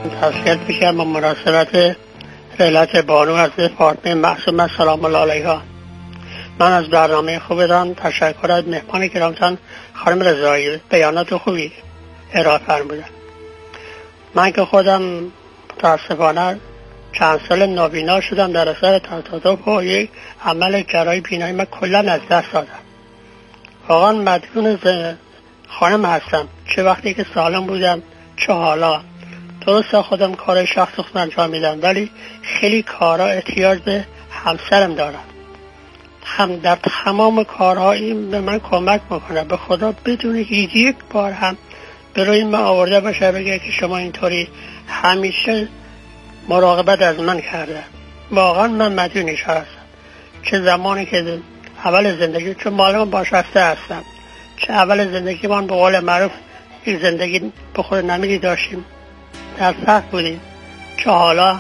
تسلیت بگم با مناسبت رحلت بانو از فاطمه معصومه سلام الله علیها. من از برنامه خوبتان تشکر از مهمان گرامیتان خانم رضایی، بیانات خوبی ارائه فرمودن. من که خودم متاسفانه چند سال نابینا شدم در اثر تصادف و یک عمل جراحی بینایی من کلا از دست دادم. واقعا مدیون خانم هستم، چه وقتی که سالم بودم چه حالا. درسته خودم کار شخص خودم انجام میدم، ولی خیلی کارها احتیاج به همسرم دارم. هم در تمام کارها این به من کمک میکنه. به خدا بدون هیچ یک بار هم به روی من آورده باشه بگه که شما اینطوری، همیشه مراقبت از من کرده. واقعا من مدیونش هستم. چه زمانی که اول زندگی، چون مال من باشفته هستم، چه اول زندگی من به قول معروف یک زندگی به خود نمیدی داشتیم، در سخت بودیم، چه حالا.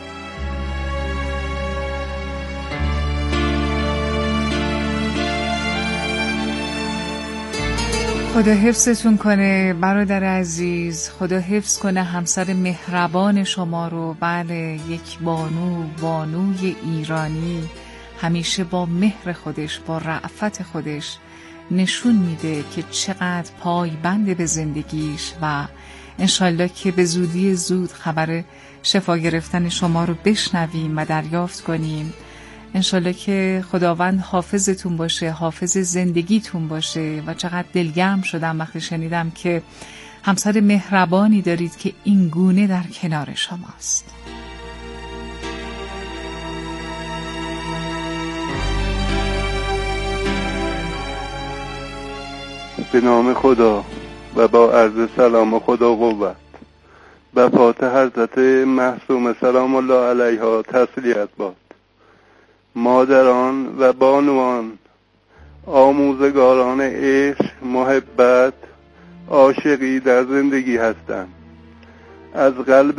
خدا حفظتون کنه برادر عزیز، خدا حفظ کنه همسر مهربان شما رو. بله، یک بانوی ایرانی همیشه با مهر خودش، با رأفت خودش نشون میده که چقدر پایبند به زندگیش و انشالله که به زودی زود خبر شفا گرفتن شما رو بشنویم و دریافت کنیم. انشالله که خداوند حافظتون باشه، حافظ زندگیتون باشه. و چقدر دلگرم شدم وقتی شنیدم که همسر مهربانی دارید که این گونه در کنار شماست. به نام خدا و با عرض سلام و خدا قوت به فاتح حضرت معصومه سلام الله علیها تسلیت باد. مادران و بانوان، آموزگاران عشق، محبت، عاشقی در زندگی هستند. از قلب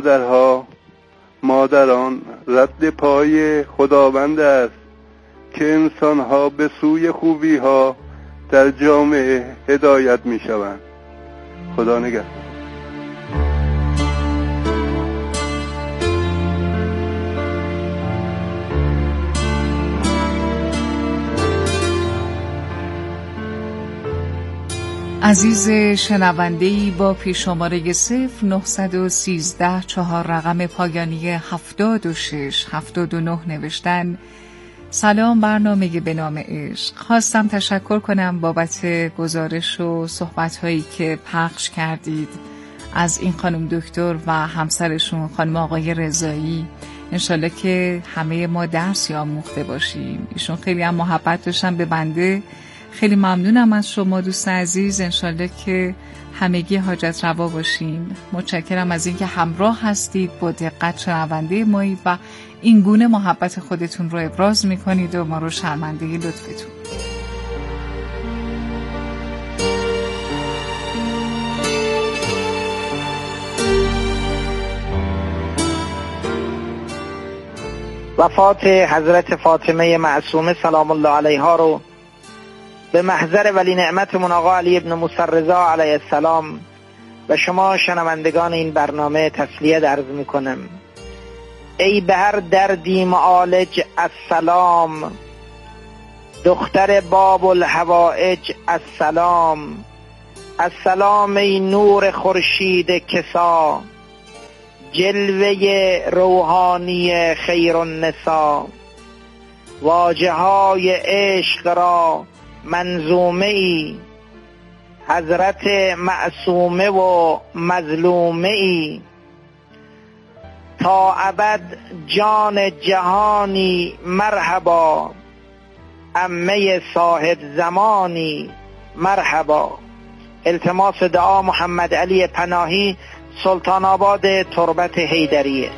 مادران رد پای خداوند است که انسانها به سوی خوبی ها در جامعه هدایت می شوند. خدا نگهدار. عزیز شنونده‌ای با پیش‌شماره 0913 4 رقم پایانی 7679 نوشتن: سلام، برنامه به نام عشق. خواستم تشکر کنم بابت گزارش و صحبت‌هایی که پخش کردید از این خانم دکتر و همسرشون خانم آقای رضایی. انشالله که همه ما درسی آموخته باشیم. ایشون خیلی هم محبت داشتن به بنده. خیلی ممنونم از شما دوست عزیز. انشالله که همگی حاجت روا باشیم. متشکرم از اینکه همراه هستید، با دقت شنونده مایید و این گونه محبت خودتون رو ابراز میکنید و ما رو شرمنده لطفتون. وفات حضرت فاطمه معصومه سلام الله علیها رو به محضر ولی نعمتمون آقا علی ابن موسی رضا علیه السلام و شما شنوندگان این برنامه تسلیت عرض میکنم. ای به هر دردی معالج السلام، دختر باب الحوائج السلام. السلام ای نور خورشید کسا، جلوه روحانی خیر النسا. واجه های عشق را منظومه ای، حضرت معصومه و مظلومه ای. تا ابد جان جهانی مرحبا، عمه صاحب زمانی مرحبا. التماس دعا محمد علی پناهی، سلطان آباد تربت حیدریه.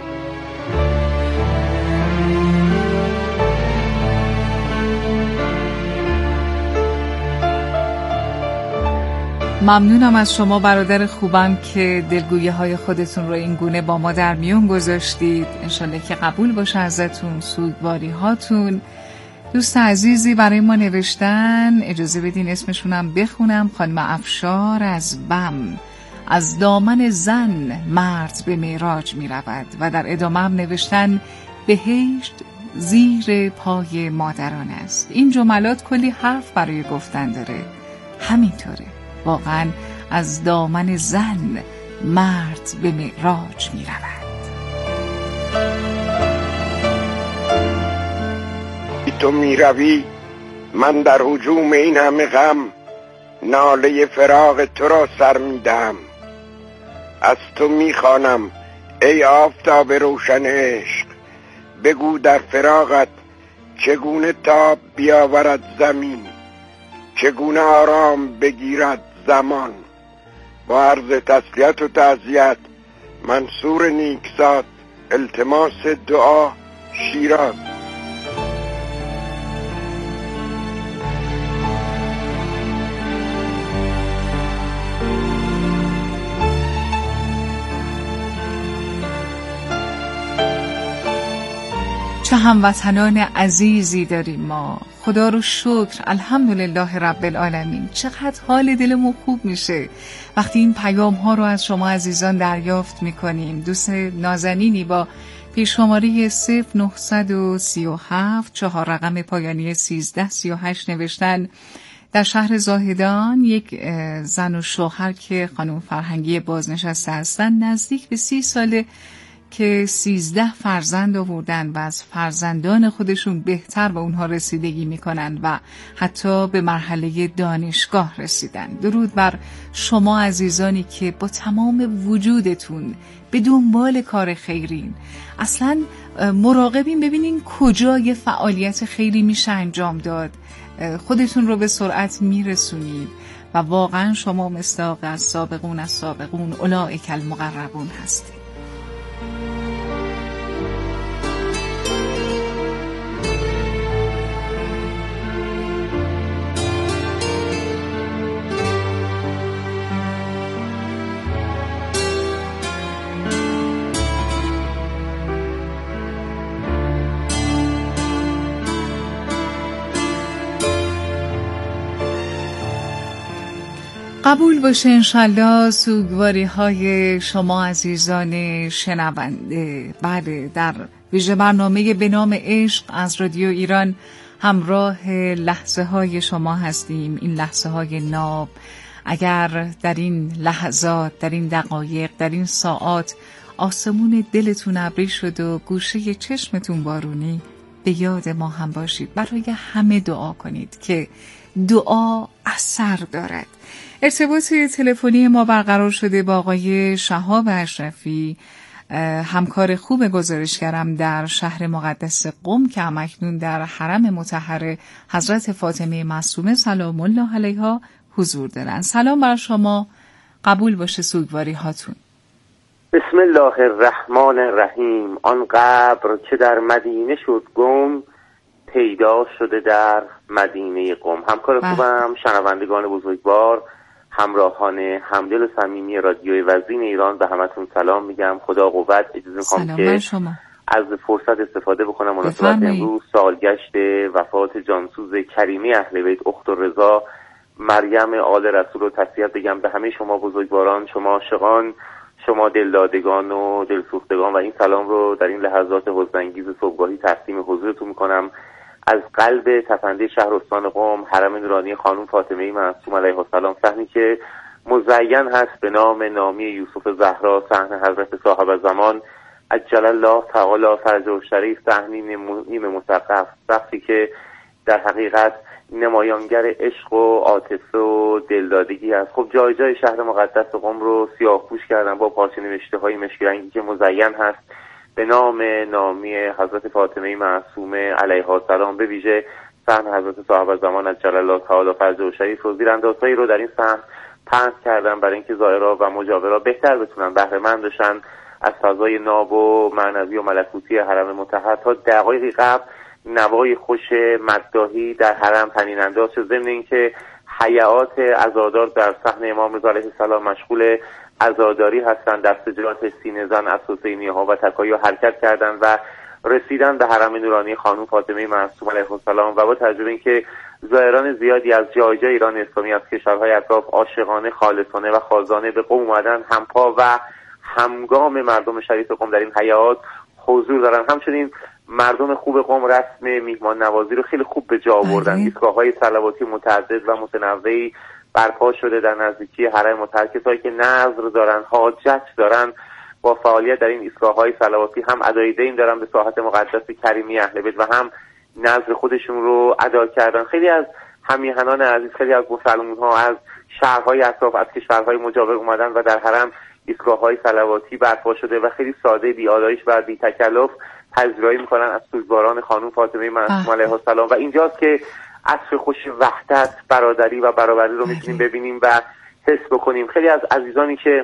ممنونم از شما برادر خوبم که دلگویه های خودتون رو این گونه با ما در میون گذاشتید. انشالله که قبول باشه ازتون سوگواری هاتون. دوست عزیزی برای ما نوشتن، اجازه بدین اسمشونم بخونم. خانم افشار از بم. از دامن زن مرد به معراج می رود و در ادامه هم نوشتن بهشت زیر پای مادران است. این جملات کلی حرف برای گفتن داره. همینطوره، واقعا از دامن زن مرد به معراج می رود. تو می روی من در هجوم این همه غم، ناله فراق تو را سر می دهم. از تو می خوانم ای آفتاب روشن عشق، بگو در فراقت چگونه تاب بیاورد زمین، چگونه آرام بگیرد زمان. با عرض تسلیت و تعزیت، منصور نیکزاد، التماس دعا، شیراز. چه هموطنان عزیزی داریم ما، خدا رو شکر، الحمدلله رب العالمین. چقدر حال دلمون خوب میشه وقتی این پیام ها رو از شما عزیزان دریافت میکنیم. دوست نازنینی با پیش‌شماره 0937 4 رقم پایانی 1338 نوشتن در شهر زاهدان یک زن و شوهر که خانم فرهنگی بازنشسته هستن نزدیک به 30 ساله که 13 فرزند آوردن و از فرزندان خودشون بهتر به اونها رسیدگی میکنن و حتی به مرحله دانشگاه رسیدن. درود بر شما عزیزانی که با تمام وجودتون به دنبال کار خیرین. اصلا مراقبین ببینین کجا یه فعالیت خیری میشه انجام داد، خودتون رو به سرعت میرسونید و واقعا شما مصداق از سابقون اولئک المقربون هستید. قبول باشه انشالله سوگواری های شما عزیزان شنونده. بله، در ویژه برنامه به نام عشق از رادیو ایران همراه لحظه های شما هستیم. این لحظه های ناب، اگر در این لحظات، در این دقایق، در این ساعات آسمون دلتون ابری شد و گوشه چشمتون بارونی، به یاد ما هم باشید. برای همه دعا کنید که دعا اثر دارد. ارتباط تلفنی ما برقرار شده با آقای شهاب اشرفی، همکار خوب گزارشگرم در شهر مقدس قم که همکنون در حرم مطهر حضرت فاطمه معصومه سلام الله علیها حضور دارند. سلام بر شما، قبول باشه سوگواری هاتون. بسم الله الرحمن الرحیم. آن قبر که در مدینه شد گم، پیدا شده در مدینه قم. همکار خوبم، شنوندگان بزرگوار، همراهان همدل و صمیمی رادیوی وزین ایران، به همتون سلام میگم. خدا قوت. اجازه میخوام که از فرصت استفاده بکنم مناسبت امروز سالگشت وفات جانسوز کریمی اهل بیت اخت رضا مریم آل رسول رو تسلیت بگم به همه شما بزرگواران، شما عاشقان، شما دلدادگان و دلسوختگان، و این سلام رو در این لحظات حزن‌انگیز صبحگاهی تقدیم حضورتون میکنم از قلب تپنده شهر استان قم، حرم نورانی خانم فاطمه معصومه علیها السلام، صحنی که مزین هست به نام نامی یوسف زهرا، صحن حضرت صاحب زمان عجل الله تعالی فرجه الشریف، صحنی نیم مثقف، سقفی که در حقیقت نمایانگر عشق و عاطفه و دلدادگی است. خب جای جای شهر مقدس قم رو سیاه‌پوش کردن با پارچه نوشته‌های مشکی رنگی که مزین هست به نام نامی حضرت فاطمه معصومه علیها السلام، به ویژه صحن حضرت صاحب زمان عجل الله تعالی فرجه الشریف رو زیراندازهایی رو در این صحن پهن کردن برای اینکه زائرها و مجاورا بهتر بتونن بهره مند بشن از فضای ناب و معنوی و ملکوتی حرم مطهر. تا دقایقی قبل نوای خوش مداحی در حرم طنین انداز شد، ضمن اینکه حیات عزادار در صحن امام رضا علیه السلام مشغول عزاداری هستند، در سجلات سینه زن از حسینیه ها و تکایی حرکت کردند و رسیدن به حرم نورانی خانم فاطمه معصومه علیها السلام. و با تجربه اینکه زائران زیادی از جای ایران اسلامی از کشورهای اطراف عاشقانه، خالصانه و خازانه به قم اومدن، همپا و همگام مردم شریف قم در این حیات حضور دارن. همچنین مردم خوب قم رسم میهمان نوازی رو خیلی خوب به جا آوردن. ایستگاه‌های صلواتی متعدد و متنوعی برپا شده در نزدیکی حرم مطهر. کسایی که نذر دارن، حاجت دارن، با فعالیت در این ایستگاه‌های صلواتی هم ادای دین دارن به ساحت مقدس کریمی اهل بیت و هم نذر خودشون رو ادا کردن. خیلی از همیهنان عزیز، خیلی از مسلمان‌ها از شهرهای اطراف، از کشورهای مجاور اومدن و در حرم ایستگاه‌های صلواتی برپا شده و خیلی ساده، بی‌آلایش و بی‌تکلف پذیرایی می‌کنن از سوگواران خانم فاطمه معصومه علیها السلام. و اینجاست که عصر خوش وحدت، برادری و برابری رو می‌تونیم ببینیم و حس بکنیم. خیلی از عزیزانی که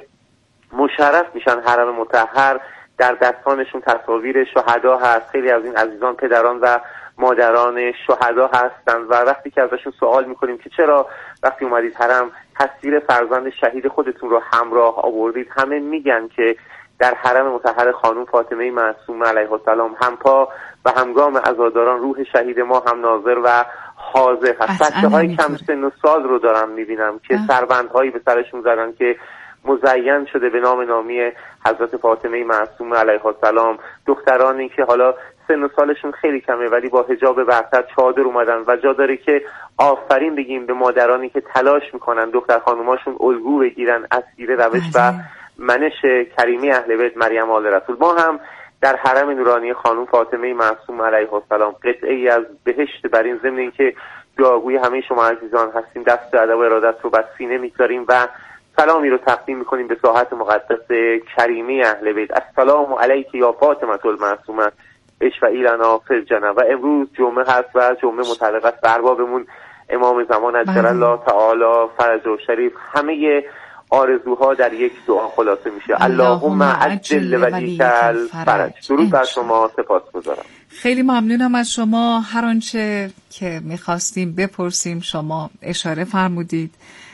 مشرف میشن حرم مطهر در دستانشون تصاویر شهدا هست. خیلی از این عزیزان پدران و مادران شهدا هستند و وقتی که ازشون سوال میکنیم که چرا وقتی اومدید حرم تصویر فرزند شهید خودتون رو همراه آوردید، همه میگن که در حرم مطهر خانم فاطمه معصومه علیها السلام همپا و همگام عزاداران روح شهید ما هم ناظر و حاضر هست. بچه‌های کم سن و سال رو دارم میبینم که سربندهایی به سرشون زدن که مزین شده به نام نامی حضرت فاطمه معصومه علیها السلام. دخترانی که حالا سن و سالشون خیلی کمه ولی با حجاب برتر چادر اومدن و جا داره که آفرین بگیم به مادرانی که تلاش میکنن دختر خانوماشون الگو بگیرن از سیره روش و منش کریمی اهل بیت مریم آل رسول. ما هم در حرم نورانی خانم فاطمه معصومه علیها السلام قطعه‌ای از بهشت بر این ضمن اینکه دعاگوی همه شما عزیزان هستیم دست ادب و ارادت رو بر سینه می‌گذاریم و سلامی رو تقدیم می‌کنیم به ساحت مقدس کریمی اهل بیت. السلام علیک یا فاطمه المعصومه اشفعی لنا فی الجنه. و امروز جمعه هست و جمعه متعلق است به اربابمون امام زمان عجل الله تعالی فرجه شریف. همه آرزوها در یک دعا خلاصه میشه. اللهم عجل ولیک الفرج. درود بر شما، سپاسگزارم. خیلی ممنونم از شما. هر آنچه که میخواستیم بپرسیم شما اشاره فرمودید.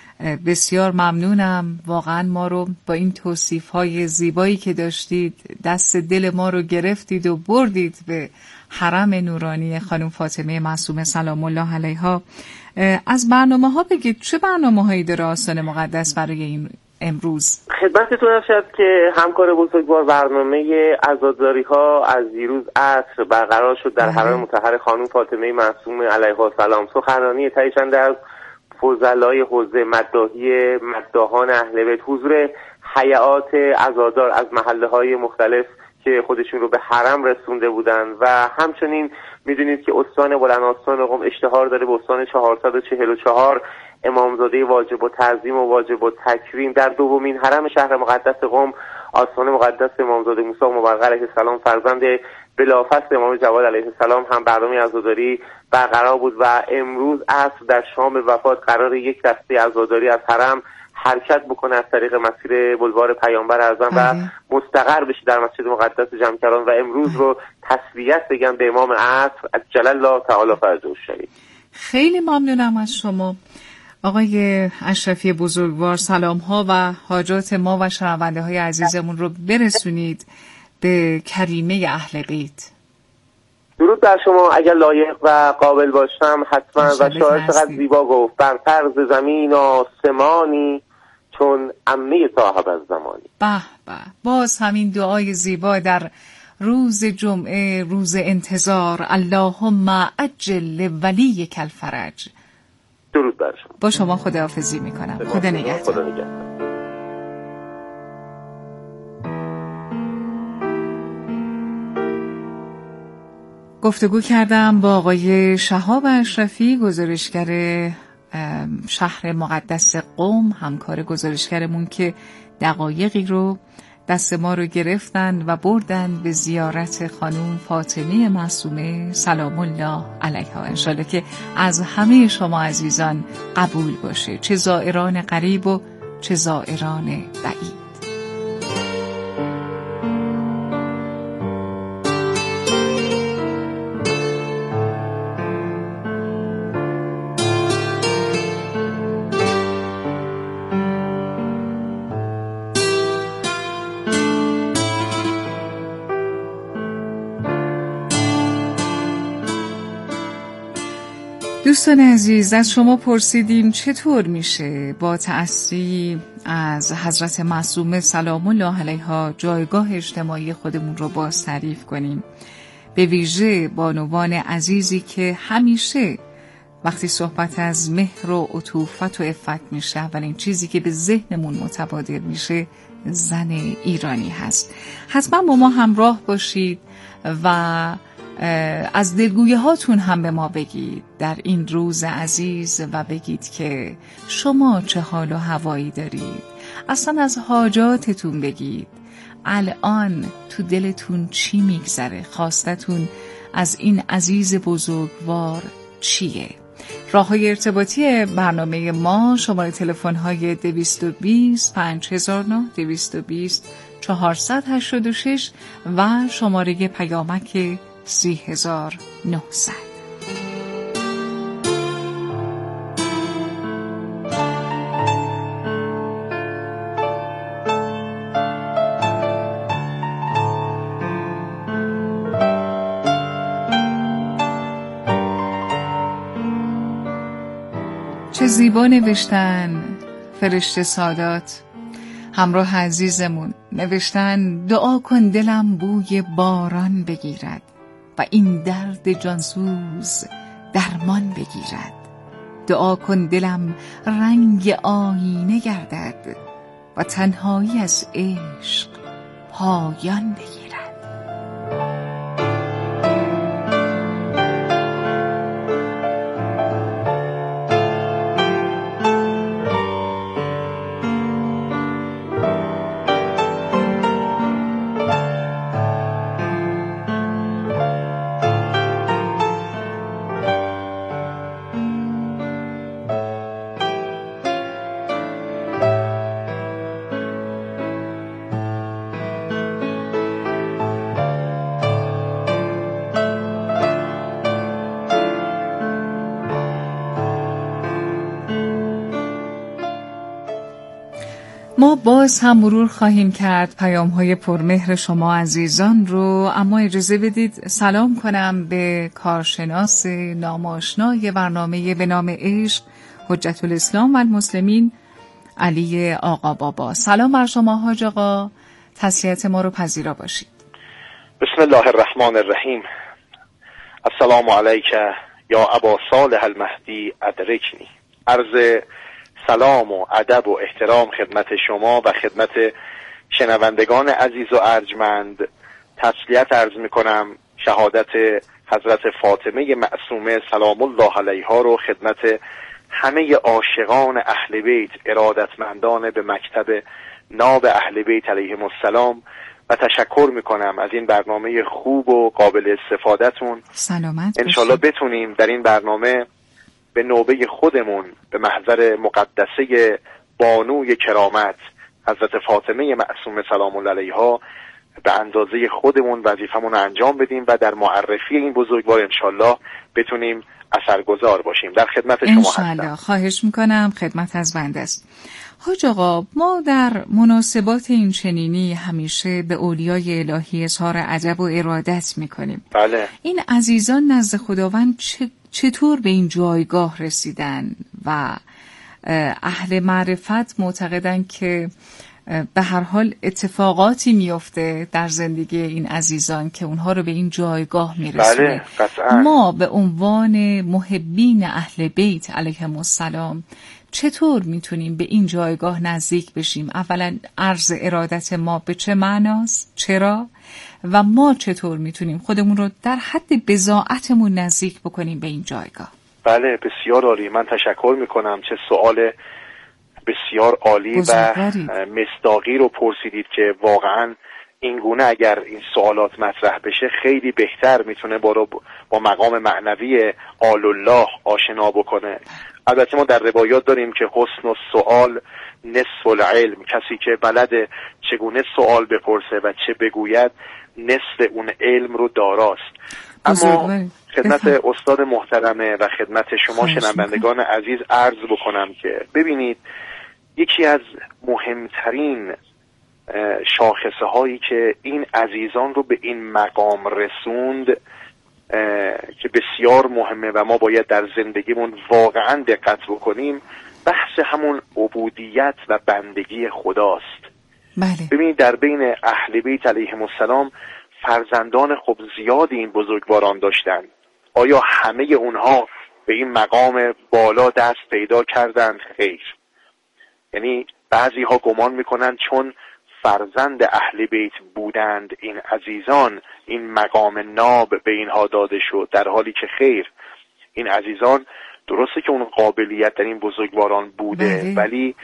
بسیار ممنونم. واقعا ما رو با این توصیف‌های زیبایی که داشتید دست دل ما رو گرفتید و بردید به حرم نورانی خانم فاطمه معصومه سلام الله علیها. از برنامه‌ها بگید، چه برنامه‌هایی داره آستان مقدس برای این امروز؟ خدمتتون هست که همکار بزرگوار برنامه عزاداری‌ها از دیروز عصر برقرار شد در حرم مطهر خانم فاطمه معصومه علیها السلام. سخنرانی تایشنده از فضلای حوزه مداحی مداحان اهل بیت، حضور هیئات عزادار از محله‌های مختلف که خودشون رو به حرم رسونده بودن و همچنین میدونید که استان بلندآستان قم اشتهار داره به استان 444 امامزاده واجب التعظیم و واجب التکریم در دومین حرم شهر مقدس قم، آستان مقدس امامزاده موسی مبرق علیه السلام فرزند بلافصل امام جواد علیه السلام هم برنامه عزاداری برقرار بود و امروز عصر در شام وفات قرار یک دسته عزاداری از حرم حرکت بکنه از طریق مسیر بلوار پیامبر اعظم و مستقر بشه در مسجد مقدس جمکران و امروز رو تسلیت بگم به امام عصر عجل الله تعالی فرجه الشریف. خیلی ممنونم از شما آقای اشرفی بزرگوار. سلام ها و حاجات ما و شنونده های عزیزمون رو برسونید به کریمه اهل بیت. درود بر شما. اگر لایق و قابل باشم حتما. و شاعر چقدر زیبا گفت بر فرض زمین آسمانی چون عمه صاحب از زمانی. به به، باز همین دعای زیبا در روز جمعه، روز انتظار. اللهم عجل ولیک الفرج. درود بر شما. با شما خداحافظی میکنم. خدا نگهدار. خدا نگهدار. گفتگو کردم با آقای شهاب اشرفی، گزارشگر شهر مقدس قم، همکار گزارشگرمون که دقایقی رو دست ما رو گرفتن و بردن به زیارت خانم فاطمه معصومه سلام الله علیها. انشالله که از همه شما عزیزان قبول باشه، چه زائران قریب و چه زائران بعید. دوستان عزیز، از شما پرسیدیم چطور میشه با تأثیر از حضرت معصومه سلام الله علیها جایگاه اجتماعی خودمون رو باز تعریف کنیم، به ویژه بانوان عزیزی که همیشه وقتی صحبت از مهر و عطوفت و عفت میشه اولین چیزی که به ذهنمون متبادر میشه زن ایرانی هست. حتما با ما همراه باشید و از دلگویی هاتون هم به ما بگید در این روز عزیز و بگید که شما چه حال و هوایی دارید. اصلا از حاجاتتون بگید، الان تو دلتون چی میگذره، خواستتون از این عزیز بزرگوار چیه. راه های ارتباطی برنامه ما شماره تلفن های 220 5009 220 486 و شماره پیامک 3900. چه زیبا نوشتن فرشته سادات همراه عزیزمون، نوشتن دعا کن دلم بوی باران بگیرد و این درد جانسوز درمان بگیرد. دعا کن دلم رنگ آینه گردد و تنهایی از عشق پایان بگیرد. ما باز هم مرور خواهیم کرد پیام‌های پرمهر شما عزیزان رو، اما اجازه بدید سلام کنم به کارشناس ناماشنای برنامه به نام عشق، حجت الاسلام و المسلمین، علی آقا بابا. سلام بر شما حاج آقا، تسلیت ما رو پذیرا باشید. بسم الله الرحمن الرحیم. السلام علیک یا ابا صالح المهدی ادرکنی. عرض سلام و ادب و احترام خدمت شما و خدمت شنوندگان عزیز و ارجمند. تسلیت عرض میکنم شهادت حضرت فاطمه معصومه سلام الله علیها رو خدمت همه عاشقان اهل بیت، ارادتمندان به مکتب ناب اهل بیت علیهم السلام، و تشکر میکنم از این برنامه خوب و قابل استفادهتون. سلامت انشالله بتونیم در این برنامه به نوبه خودمون به محضر مقدسه بانوی کرامت حضرت فاطمه معصومه سلام الله علیها به اندازه خودمون وظیفمون انجام بدیم و در معرفی این بزرگوار انشالله بتونیم اثرگذار باشیم. در خدمت شما هستم. انشالله. خواهش میکنم، خدمت از بنده است. حاج آقا، ما در مناسبات این چنینی همیشه به اولیای الهی اظهار ادب و ارادت میکنیم. بله. این عزیزان نزد خداوند چطور به این جایگاه رسیدن و اهل معرفت معتقدن که به هر حال اتفاقاتی میفته در زندگی این عزیزان که اونها رو به این جایگاه میرسونه. بله، قطعاً. ما به عنوان محبین اهل بیت علیهم السلام چطور میتونیم به این جایگاه نزدیک بشیم؟ اولا عرض ارادت ما به چه معناست؟ چرا؟ و ما چطور میتونیم خودمون رو در حد بضاعتمون نزدیک بکنیم به این جایگاه؟ بله، بسیار عالی. من تشکر میکنم. چه سوال بسیار عالی و مصداقی رو پرسیدید که واقعا این گونه اگر این سوالات مطرح بشه خیلی بهتر میتونه با مقام معنوی آل الله آشنا بکنه. البته ما در روایات داریم که حسن السؤال نصف العلم، کسی که بلده چگونه سوال بپرسه و چه بگوید نصف اون علم رو داراست. اما خدمت استاد محترمه و خدمت شما شنوندگان عزیز عرض بکنم که ببینید، یکی از مهمترین شاخصه هایی که این عزیزان رو به این مقام رسوند که بسیار مهمه و ما باید در زندگیمون واقعا دقت بکنیم، بحث همون عبودیت و بندگی خداست. بله. ببینید در بین اهل بیت علیهم السلام فرزندان خب زیادی این بزرگواران داشتن. آیا همه اونها به این مقام بالا دست پیدا کردند؟ خیر. یعنی بعضی ها گمان میکنند چون فرزند اهل بیت بودند این عزیزان، این مقام ناب به اینها داده شد، در حالی که خیر. این عزیزان درسته که اون قابلیت در این بزرگواران بوده، ولی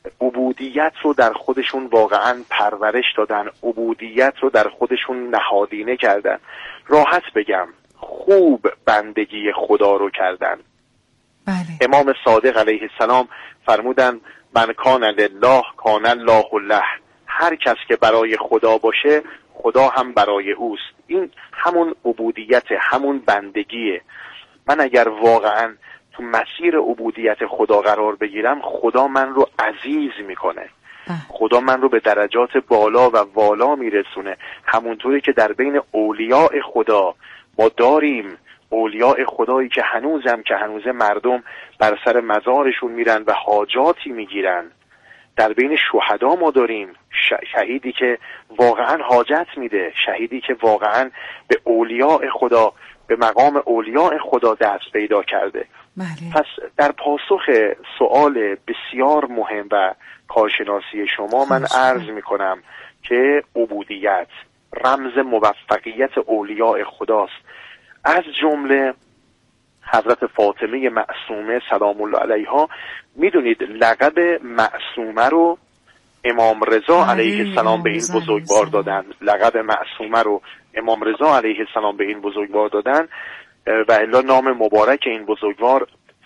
عبودیت رو در خودشون واقعا پرورش دادن، عبودیت رو در خودشون نهادینه کردن. راحت بگم خوب بندگی خدا رو کردن. بله. امام صادق علیه السلام فرمودن من کان لله کان الله له. هر کس که برای خدا باشه خدا هم برای اوست. این همون عبودیت، همون بندگیه. من اگر واقعا تو مسیر عبودیت خدا قرار بگیرم، خدا من رو عزیز میکنه، خدا من رو به درجات بالا و والا میرسونه. همونطوری که در بین اولیاء خدا ما داریم اولیاء خدایی که هنوز مردم بر سر مزارشون میرن و حاجاتی میگیرن. در بین شهدا ما داریم شهیدی که واقعا حاجت میده، شهیدی که واقعا به اولیاء خدا، به مقام اولیاء خدا دست پیدا کرده. بله. پس در پاسخ سوال بسیار مهم و کارشناسی شما من عرض میکنم که عبودیت رمز موفقیت اولیاء خداست. از جمله حضرت فاطمه معصومه سلام الله علیها، میدونید لقب معصومه رو امام رضا علیه السلام به این بزرگوار دادن. لقب معصومه رو امام رضا علیه السلام به این بزرگوار دادن و الا نام مبارک این بزرگوار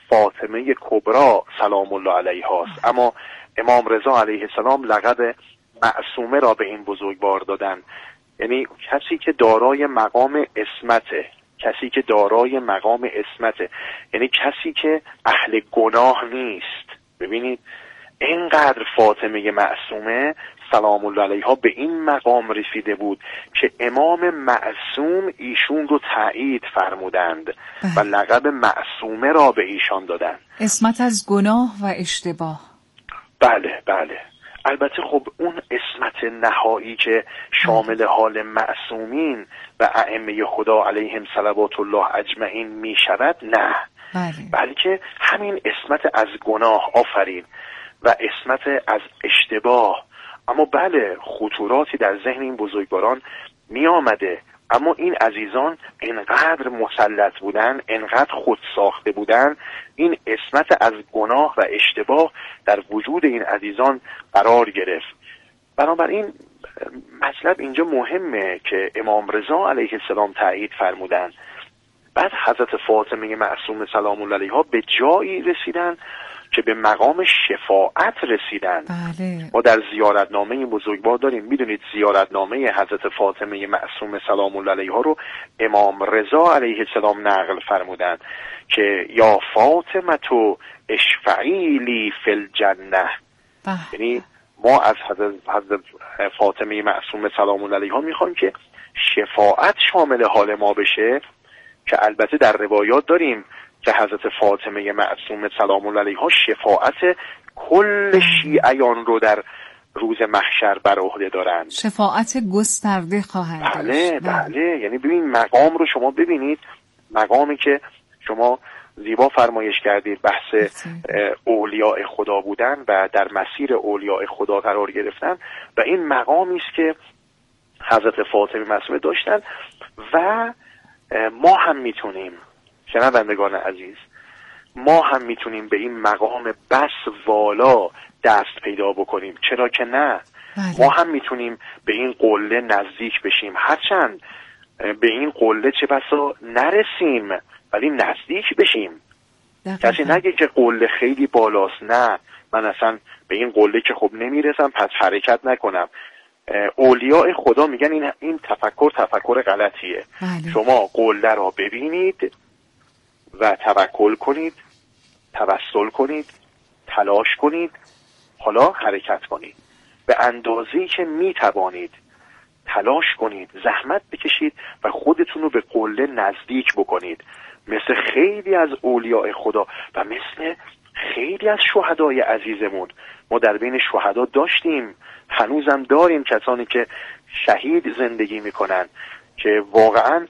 فاطمه کبرا سلام الله علیها است. اما امام رضا علیه السلام لقب معصومه را به این بزرگوار دادن. یعنی کسی که دارای مقام عصمته، کسی که دارای مقام عصمته، یعنی کسی که اهل گناه نیست. ببینید اینقدر فاطمه معصومه سلام الله علیها به این مقام رسیده بود که امام معصوم ایشون رو تایید فرمودند و لقب معصومه را به ایشان دادند. عصمت از گناه و اشتباه. بله بله. البته خب اون عصمت نهایی که شامل حال معصومین و ائمه خدا علیهم صلوات الله اجمعین می شود، نه، بلکه همین عصمت از گناه، آفرین، و عصمت از اشتباه. اما بله خطوراتی در ذهن این بزرگواران می آمده، اما این عزیزان انقدر مسلط بودن، انقدر خود ساخته بودن، این عصمت از گناه و اشتباه در وجود این عزیزان قرار گرفت. بنابراین مطلب اینجا مهمه که امام رضا علیه السلام تایید فرمودن. بعد حضرت فاطمه معصومه سلام الله علیها به جایی رسیدن که به مقام شفاعت رسیدن. بله. ما در زیارتنامه این بزرگوار داریم. میدونید زیارتنامه حضرت فاطمه معصومه سلام الله علیها رو امام رضا علیه السلام نقل فرمودن که یا فاطمه تو اشفعی لی فی الجنه. یعنی ما از حضرت فاطمه معصومه سلام الله علیها میخوایم که شفاعت شامل حال ما بشه، که البته در روایات داریم که حضرت فاطمه معصومه سلام الله علیها شفاعت کل شیعیان رو در روز محشر بر عهده دارند. شفاعت گسترده خواهند. بله بله. یعنی ببین مقام رو شما ببینید، مقامی که شما زیبا فرمایش کردید بحث اولیاء خدا بودن و در مسیر اولیاء خدا قرار گرفتن، و این مقامی است که حضرت فاطمه معصومه داشتن و ما هم میتونیم، شنوندگان عزیز، ما هم میتونیم به این مقام بس والا دست پیدا بکنیم. چرا که نه؟ ما هم میتونیم به این قله نزدیک بشیم، هرچند به این قله چه بسا نرسیم ولی نزدیک بشیم. کسی نگه که قله خیلی بالاست، نه من اصلا به این قله که خب نمیرسم پس حرکت نکنم. اولیاء خدا میگن این تفکر غلطیه. شما قله را ببینید و توکل کنید، توسل کنید، تلاش کنید، حالا حرکت کنید به اندازه‌ای که میتوانید. تلاش کنید، زحمت بکشید و خودتون رو به قله نزدیک بکنید، مثل خیلی از اولیاء خدا و مثل خیلی از شهدای عزیزمون. ما در بین شهدا داشتیم، هنوزم داریم کسانی که شهید زندگی میکنن که واقعا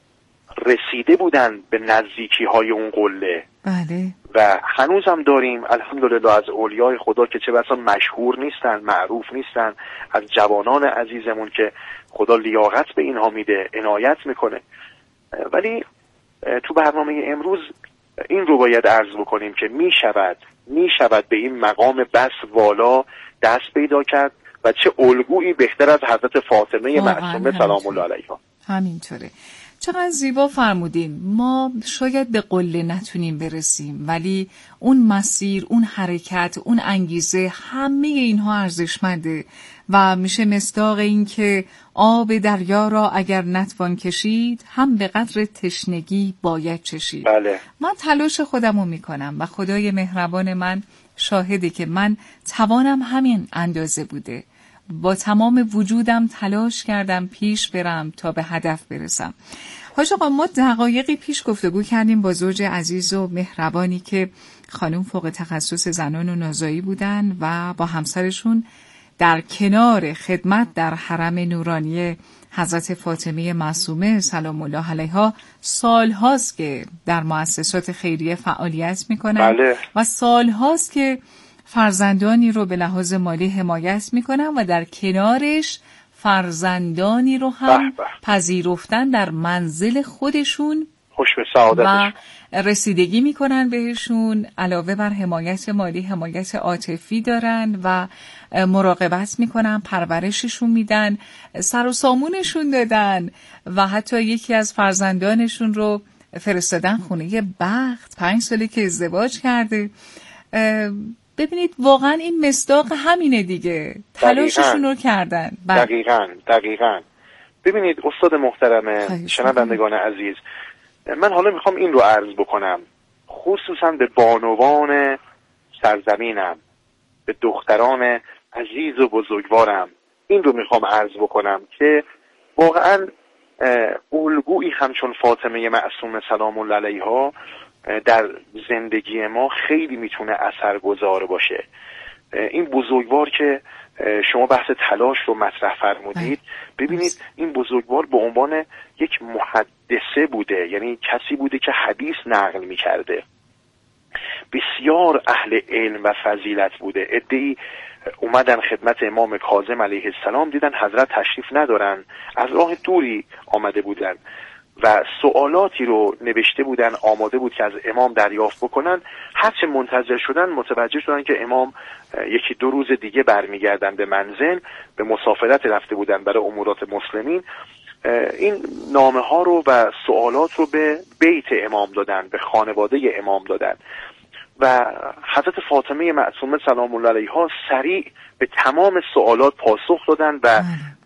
رسیده بودن به نزدیکی های اون قله. بله. و هنوزم داریم الحمدلله از اولیاء خدا که چه بسا مشهور نیستن، معروف نیستن، از جوانان عزیزمون که خدا لیاقت به اینها میده، عنایت میکنه. ولی تو برنامه امروز این رو باید عرض بکنیم که میشود به این مقام بس والا دست پیدا کرد و چه الگویی بهتر از حضرت فاطمه معصومه سلام الله علیها. همینطوره. چقدر زیبا فرمودین. ما شاید به قله نتونیم برسیم، ولی اون مسیر، اون حرکت، اون انگیزه، همه اینها ارزشمنده و میشه مصداق این که آب دریا را اگر نتوان کشید هم به قدر تشنگی باید چشید. بله. من تلاش خودمو میکنم و خدای مهربان من شاهده که من توانم همین اندازه بوده. با تمام وجودم تلاش کردم پیش برم تا به هدف برسم. حاج آقا، ما دقایقی پیش گفتگو کردیم با زوج عزیز و مهربانی که خانم فوق تخصص زنان و نازایی بودن و با همسرشون در کنار خدمت در حرم نورانی حضرت فاطمه معصومه سلام الله علیها سالهاست که در مؤسسات خیریه فعالیت میکنن. بله. و سالهاست که فرزندانی رو به لحاظ مالی حمایت میکنن و در کنارش فرزندانی رو هم پذیرفتن در منزل خودشون، خوش به سعادتشون، و رسیدگی میکنن بهشون. علاوه بر حمایت مالی، حمایت عاطفی دارن و مراقبت میکنن، پرورششون میدن، سر و سامونشون دادن و حتی یکی از فرزندانشون رو فرستادن خونه بخت. 5 ساله که ازدواج کرده. ببینید واقعا این مصداق همینه دیگه، تلاششون رو کردن. دقیقاً. ببینید استاد محترم، شنوندگان عزیز، من حالا میخوام این رو عرض بکنم خصوصا به بانوان سرزمینم، به دختران عزیز و بزرگوارم، این رو میخوام عرض بکنم که واقعا الگویی همچون فاطمه معصومه سلام الله علیها در زندگی ما خیلی میتونه اثرگذار باشه. این بزرگوار که شما بحث تلاش رو مطرح فرمودید، ببینید این بزرگوار به عنوان یک محدثه بوده، یعنی کسی بوده که حدیث نقل میکرده، بسیار اهل علم و فضیلت بوده. عده‌ای اومدن خدمت امام کاظم علیه السلام، دیدن حضرت تشریف ندارن، از راه دوری آمده بودن و سوالاتی رو نوشته بودن، آماده بود که از امام دریافت بکنن. هرچه منتظر شدن متوجه شدن که امام 1-2 روز دیگه برمیگردن به منزل، به مسافرت رفته بودن برای امورات مسلمین. این نامه ها رو و سوالات رو به بیت امام دادن، به خانواده امام دادن و حضرت فاطمه معصومه سلام الله علیها سریع به تمام سوالات پاسخ دادن و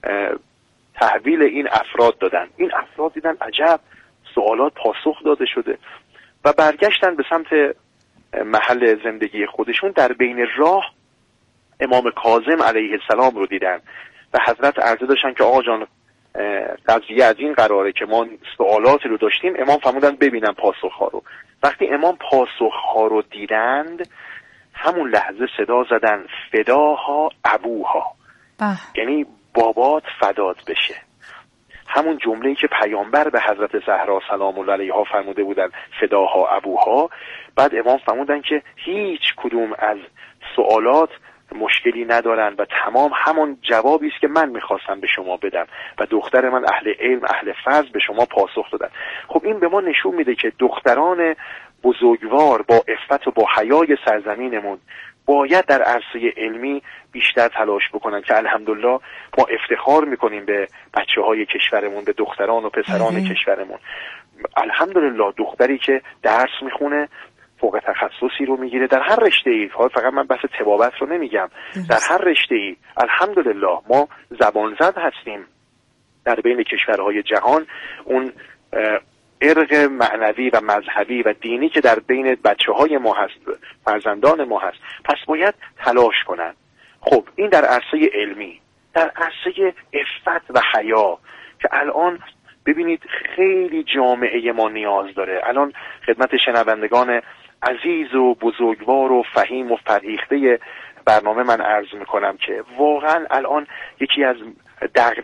تحویل این افراد دادن. این افراد دیدن عجب، سوالات پاسخ داده شده و برگشتن به سمت محل زندگی خودشون. در بین راه امام کاظم علیه السلام رو دیدن و حضرت عرضه داشتن که آقا جان قضیه از این قراره که ما سوالاتی رو داشتیم. امام فرمودن ببینم پاسخ ها رو. وقتی امام پاسخ ها رو دیدند، همون لحظه صدا زدن فداها ابوها، یعنی بابات فدات بشه. همون جمله‌ای که پیامبر به حضرت زهرا سلام الله علیها فرموده بودن فداها ابوها. بعد امام فرمودن که هیچ کدوم از سوالات مشکلی ندارن و تمام همون جوابی است که من میخواستم به شما بدم و دختر من اهل علم اهل فضل به شما پاسخ دادن. خب این به ما نشون میده که دختران بزرگوار با عفت و با حیای سرزمینمون باید در عرصه علمی بیشتر تلاش بکنن که الحمدلله ما افتخار میکنیم به بچه‌های کشورمون، به دختران و پسران کشورمون. الحمدلله دختری که درس میخونه، فوق تخصصی رو میگیره در هر رشته‌ای، فقط من بحث طبابت رو نمیگم، در هر رشته‌ای الحمدلله ما زبان زد هستیم در بین کشورهای جهان. اون ارق معنوی و مذهبی و دینی که در بین بچه‌های ما هست، فرزندان ما هست، پس باید تلاش کنن. خب این در عرصه علمی. در عرصه عفت و حیا که الان ببینید خیلی جامعه ما نیاز داره. الان خدمت شنوندگان عزیز و بزرگوار و فهیم و فرهیخته برنامه من عرض میکنم که واقعا الان یکی از